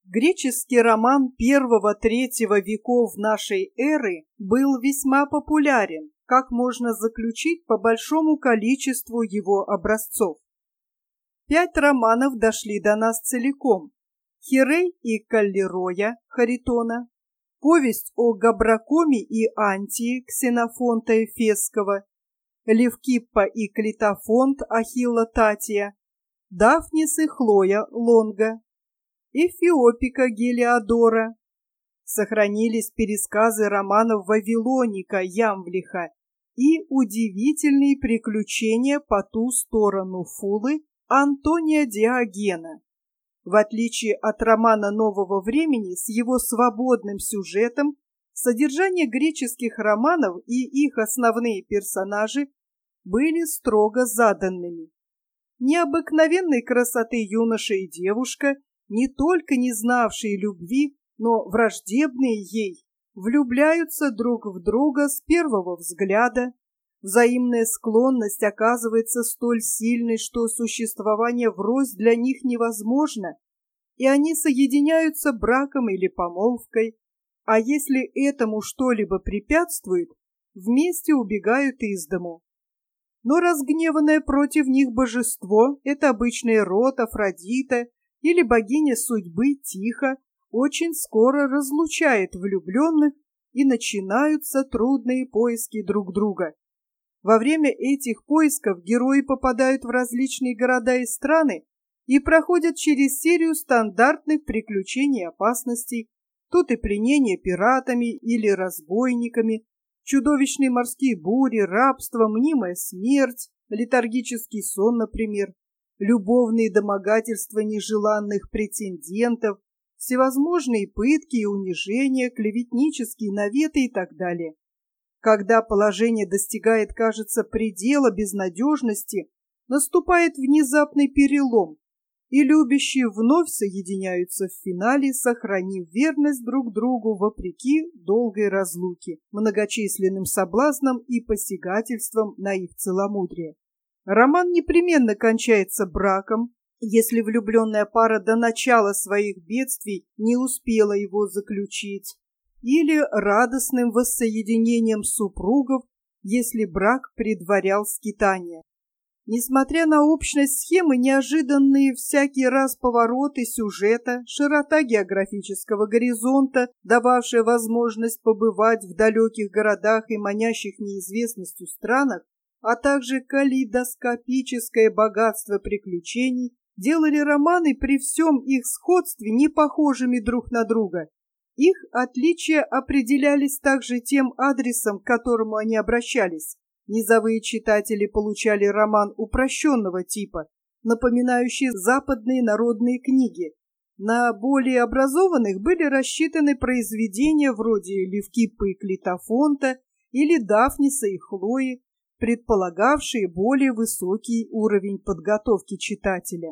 Греческий роман I-III веков нашей эры был весьма популярен, как можно заключить по большому количеству его образцов. 5 романов дошли до нас целиком: Хирей и Каллироя Харитона, повесть о Габракоме и Антии Ксенофонта Эфесского, Левкиппа и Клитофонт Ахилла Татия, Дафнис и Хлоя Лонга, Эфиопика Гелиодора. Сохранились пересказы романов Вавилоника Ямвлиха и удивительные приключения по ту сторону Фулы Антония Диогена. В отличие от романа нового времени с его свободным сюжетом, содержание греческих романов и их основные персонажи были строго заданными. Необыкновенной красоты юноша и девушка, не только не знавшие любви, но враждебные ей, влюбляются друг в друга с первого взгляда. Взаимная склонность оказывается столь сильной, что существование врозь для них невозможно, и они соединяются браком или помолвкой, а если этому что-либо препятствует, вместе убегают из дому. Но разгневанное против них божество, это обычно Эрот, Афродита или богиня судьбы Тихо, очень скоро разлучает влюбленных, и начинаются трудные поиски друг друга. Во время этих поисков герои попадают в различные города и страны и проходят через серию стандартных приключений и опасностей. Тут и пленение пиратами или разбойниками, чудовищные морские бури, рабство, мнимая смерть, летаргический сон, например, любовные домогательства нежеланных претендентов, всевозможные пытки и унижения, клеветнические наветы и так далее. Когда положение достигает, кажется, предела безнадежности, наступает внезапный перелом, и любящие вновь соединяются в финале, сохранив верность друг другу вопреки долгой разлуке, многочисленным соблазнам и посягательствам на их целомудрие. Роман непременно кончается браком, если влюбленная пара до начала своих бедствий не успела его заключить, или радостным воссоединением супругов, если брак предварял скитание. Несмотря на общность схемы, неожиданные всякий раз повороты сюжета, широта географического горизонта, дававшая возможность побывать в далеких городах и манящих неизвестностью странах, а также калейдоскопическое богатство приключений, делали романы при всем их сходстве не похожими друг на друга. Их отличия определялись также тем адресом, к которому они обращались. Низовые читатели получали роман упрощенного типа, напоминающий западные народные книги. На более образованных были рассчитаны произведения вроде Левкиппы и Клитофонта или Дафниса и Хлои, предполагавшие более высокий уровень подготовки читателя.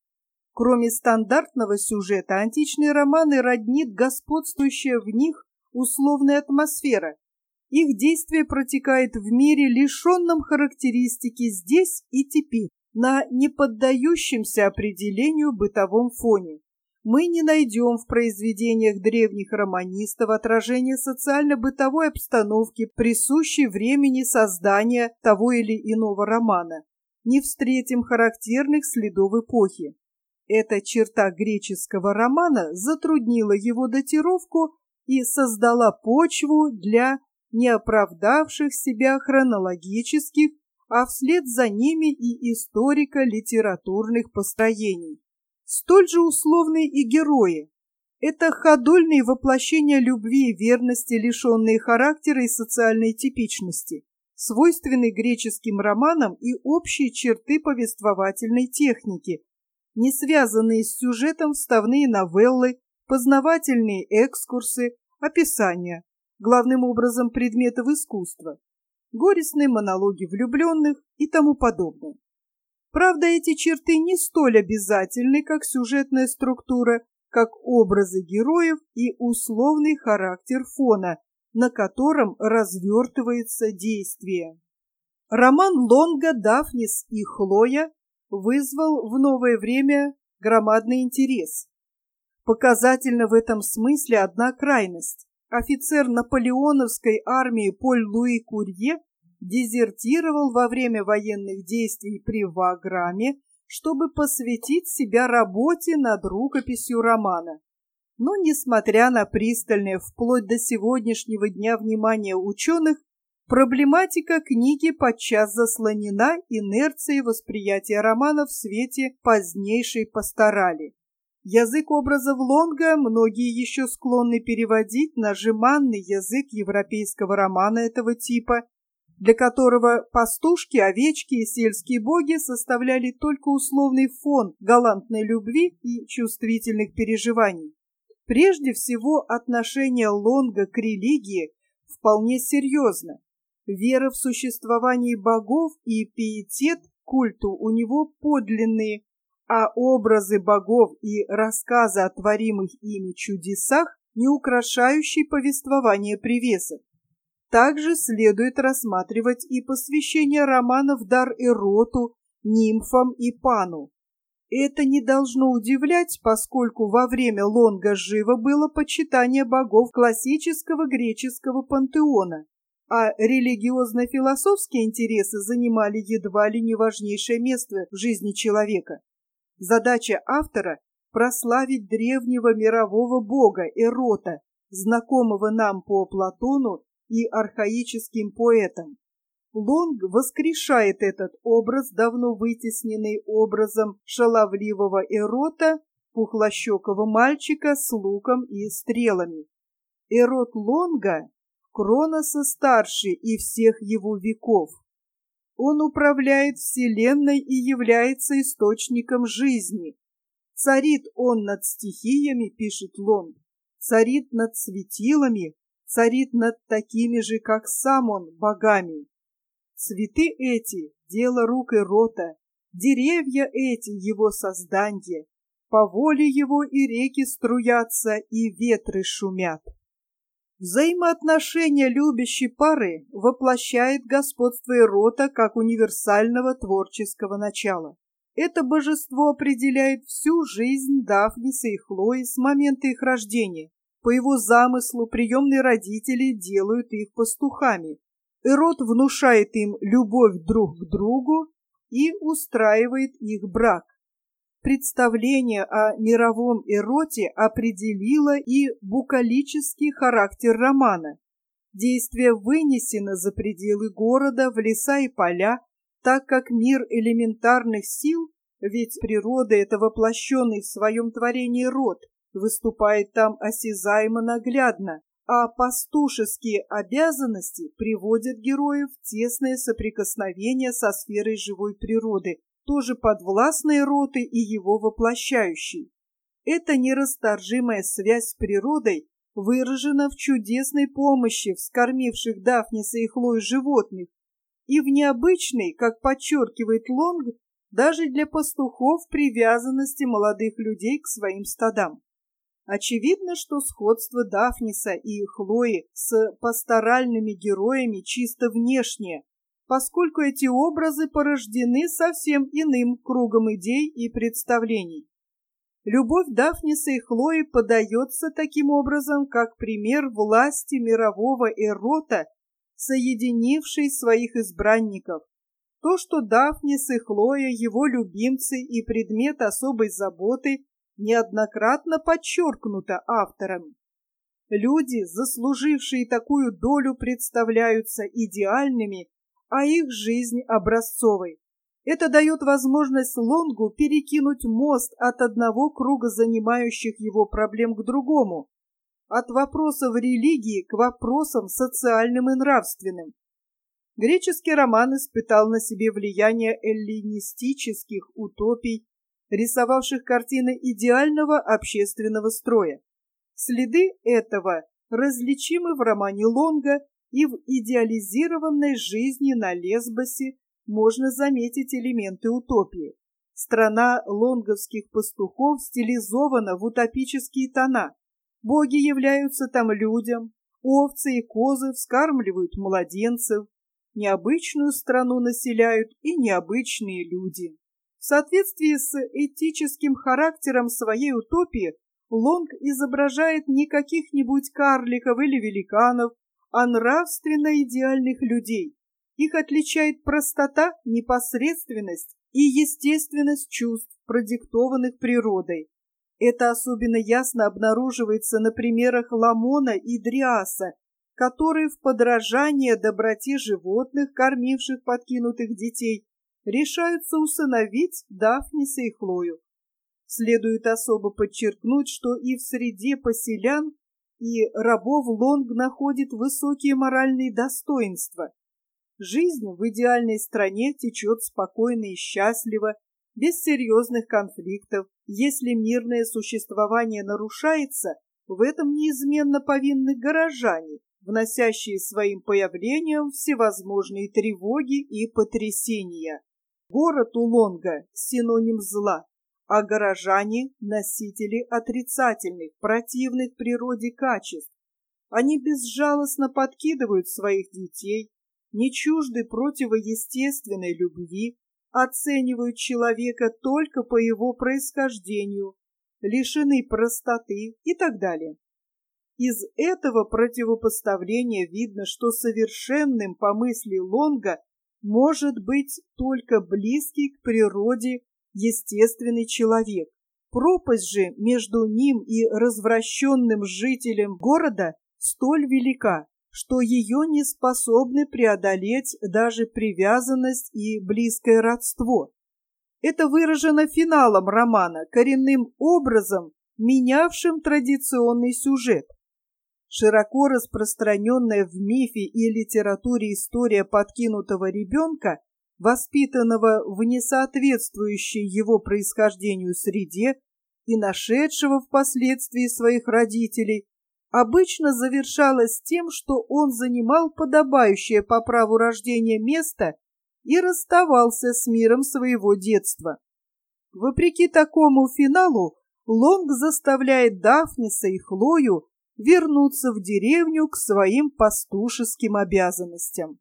Кроме стандартного сюжета, античные романы роднит господствующая в них условная атмосфера. Их действие протекает в мире, лишенном характеристики здесь и теперь, на неподдающемся определению бытовом фоне. Мы не найдем в произведениях древних романистов отражения социально-бытовой обстановки, присущей времени создания того или иного романа. Не встретим характерных следов эпохи. Эта черта греческого романа затруднила его датировку и создала почву для неоправдавших себя хронологических, а вслед за ними и историко-литературных построений. Столь же условны и герои. Это ходульные воплощения любви и верности, лишенные характера и социальной типичности, свойственные греческим романам и общие черты повествовательной техники, не связанные с сюжетом вставные новеллы, познавательные экскурсы, описания, главным образом предметов искусства, горестные монологи влюбленных и тому подобное. Правда, эти черты не столь обязательны, как сюжетная структура, как образы героев и условный характер фона, на котором развертывается действие. Роман Лонга «Дафнис и Хлоя» вызвал в новое время громадный интерес. Показательна в этом смысле одна крайность. Офицер наполеоновской армии Поль-Луи Курье дезертировал во время военных действий при Ваграме, чтобы посвятить себя работе над рукописью романа. Но, несмотря на пристальное вплоть до сегодняшнего дня внимание ученых, проблематика книги подчас заслонена инерцией восприятия романа в свете позднейшей пасторали. Язык образов Лонга многие еще склонны переводить на жеманный язык европейского романа этого типа, для которого пастушки, овечки и сельские боги составляли только условный фон галантной любви и чувствительных переживаний. Прежде всего, отношение Лонга к религии вполне серьезно. Вера в существование богов и пиетет к культу у него подлинные, а образы богов и рассказы о творимых ими чудесах не украшающие повествование привесов. Также следует рассматривать и посвящение романа в дар Эроту, нимфам и Пану. Это не должно удивлять, поскольку во время Лонга живо было почитание богов классического греческого пантеона, а религиозно-философские интересы занимали едва ли не важнейшее место в жизни человека. Задача автора – прославить древнего мирового бога Эрота, знакомого нам по Платону и архаическим поэтам. Лонг воскрешает этот образ, давно вытесненный образом шаловливого Эрота, пухлощекого мальчика с луком и стрелами. Эрот Лонга – Кроноса старший и всех его веков. Он управляет вселенной и является источником жизни. Царит он над стихиями, пишет Лонг, царит над светилами, царит над такими же, как сам он, богами. Цветы эти — дело рук Эрота, деревья эти — его созданье, по воле его и реки струятся, и ветры шумят. Взаимоотношения любящей пары воплощает господство Эрота как универсального творческого начала. Это божество определяет всю жизнь Дафниса и Хлои с момента их рождения. По его замыслу приемные родители делают их пастухами. Эрот внушает им любовь друг к другу и устраивает их брак. Представление о мировом Эроте определило и букалический характер романа. Действие вынесено за пределы города, в леса и поля, так как мир элементарных сил, ведь природа — это воплощенный в своем творении род, выступает там осязаемо наглядно, а пастушеские обязанности приводят героев в тесное соприкосновение со сферой живой природы, тоже подвластной Эроты и его воплощающей. Эта нерасторжимая связь с природой выражена в чудесной помощи вскормивших Дафниса и Хлою животных и в необычной, как подчеркивает Лонг, даже для пастухов привязанности молодых людей к своим стадам. Очевидно, что сходство Дафниса и Хлои с пасторальными героями чисто внешнее, поскольку эти образы порождены совсем иным кругом идей и представлений. Любовь Дафниса и Хлои подается таким образом как пример власти мирового Эрота, соединившей своих избранников. То, что Дафнис и Хлоя, его любимцы и предмет особой заботы, неоднократно подчеркнуто автором. Люди, заслужившие такую долю, представляются идеальными, а их жизнь образцовой. Это дает возможность Лонгу перекинуть мост от одного круга занимающих его проблем к другому, от вопросов религии к вопросам социальным и нравственным. Греческий роман испытал на себе влияние эллинистических утопий, рисовавших картины идеального общественного строя. Следы этого различимы в романе Лонга, и в идеализированной жизни на Лесбосе можно заметить элементы утопии. Страна лонговских пастухов стилизована в утопические тона. Боги являются там людям, овцы и козы вскармливают младенцев, необычную страну населяют и необычные люди. В соответствии с этическим характером своей утопии Лонг изображает не каких-нибудь карликов или великанов, а нравственно идеальных людей. Их отличает простота, непосредственность и естественность чувств, продиктованных природой. Это особенно ясно обнаруживается на примерах Ламона и Дриаса, которые в подражание доброте животных, кормивших подкинутых детей, решаются усыновить Дафниса и Хлою. Следует особо подчеркнуть, что и в среде поселян и рабов Лонг находит высокие моральные достоинства. Жизнь в идеальной стране течет спокойно и счастливо, без серьезных конфликтов. Если мирное существование нарушается, в этом неизменно повинны горожане, вносящие своим появлением всевозможные тревоги и потрясения. Город у Лонга – синоним зла, а горожане – носители отрицательных, противных природе качеств. Они безжалостно подкидывают своих детей, не чужды противоестественной любви, оценивают человека только по его происхождению, лишены простоты и так далее. Из этого противопоставления видно, что совершенным по мысли Лонга может быть только близкий к природе естественный человек. Пропасть же между ним и развращенным жителем города столь велика, что ее не способны преодолеть даже привязанность и близкое родство. Это выражено финалом романа, коренным образом менявшим традиционный сюжет. Широко распространенная в мифе и литературе история подкинутого ребенка, воспитанного в несоответствующей его происхождению среде и нашедшего впоследствии своих родителей, обычно завершалась тем, что он занимал подобающее по праву рождения место и расставался с миром своего детства. Вопреки такому финалу, Лонг заставляет Дафниса и Хлою вернуться в деревню к своим пастушеским обязанностям.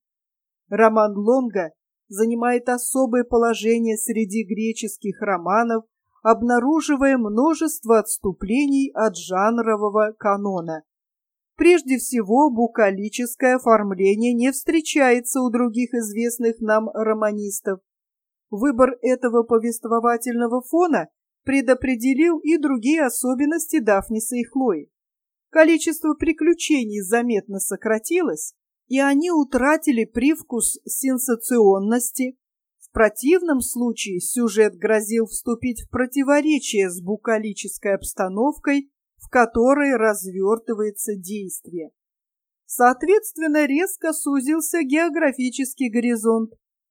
Роман Лонга занимает особое положение среди греческих романов, обнаруживая множество отступлений от жанрового канона. Прежде всего, букалическое оформление не встречается у других известных нам романистов. Выбор этого повествовательного фона предопределил и другие особенности Дафниса и Хлои. Количество приключений заметно сократилось, и они утратили привкус сенсационности. В противном случае сюжет грозил вступить в противоречие с букалической обстановкой, в которой развертывается действие. Соответственно, резко сузился географический горизонт.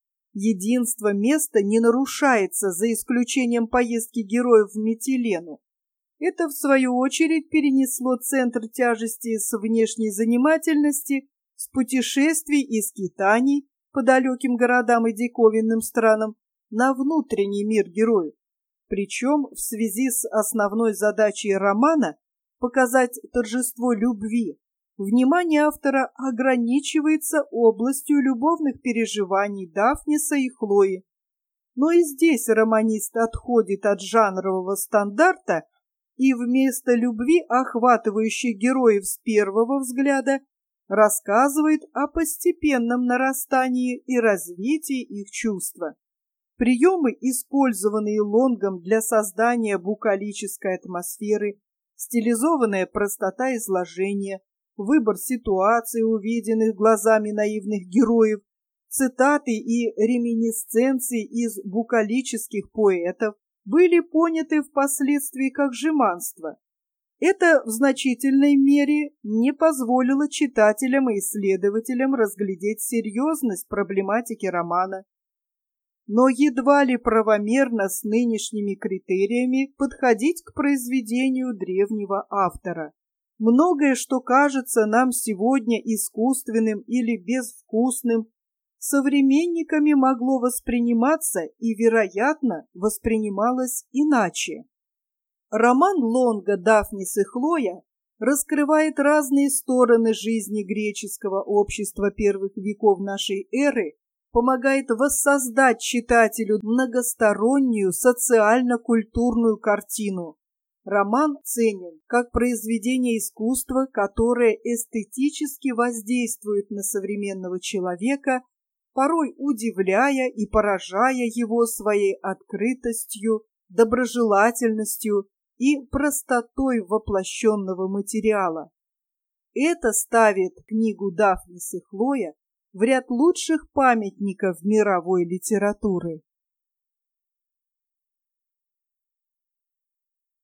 Единство места не нарушается, за исключением поездки героев в Митилену. Это, в свою очередь, перенесло центр тяжести с внешней занимательности, с путешествий и скитаний по далеким городам и диковинным странам на внутренний мир героев. Причем в связи с основной задачей романа показать торжество любви, внимание автора ограничивается областью любовных переживаний Дафниса и Хлои. Но и здесь романист отходит от жанрового стандарта и вместо любви, охватывающей героев с первого взгляда, рассказывает о постепенном нарастании и развитии их чувства. Приемы, использованные Лонгом для создания букалической атмосферы, стилизованная простота изложения, выбор ситуаций, увиденных глазами наивных героев, цитаты и реминисценции из букалических поэтов были поняты впоследствии как жеманство. Это в значительной мере не позволило читателям и исследователям разглядеть серьезность проблематики романа. Но едва ли правомерно с нынешними критериями подходить к произведению древнего автора. Многое, что кажется нам сегодня искусственным или безвкусным, современниками могло восприниматься и, вероятно, воспринималось иначе. Роман Лонга «Дафнис и Хлоя» раскрывает разные стороны жизни греческого общества первых веков нашей эры, помогает воссоздать читателю многостороннюю социально-культурную картину. Роман ценен как произведение искусства, которое эстетически воздействует на современного человека, порой удивляя и поражая его своей открытостью, доброжелательностью и простотой воплощенного материала. Это ставит книгу Дафнис и Хлоя в ряд лучших памятников мировой литературы.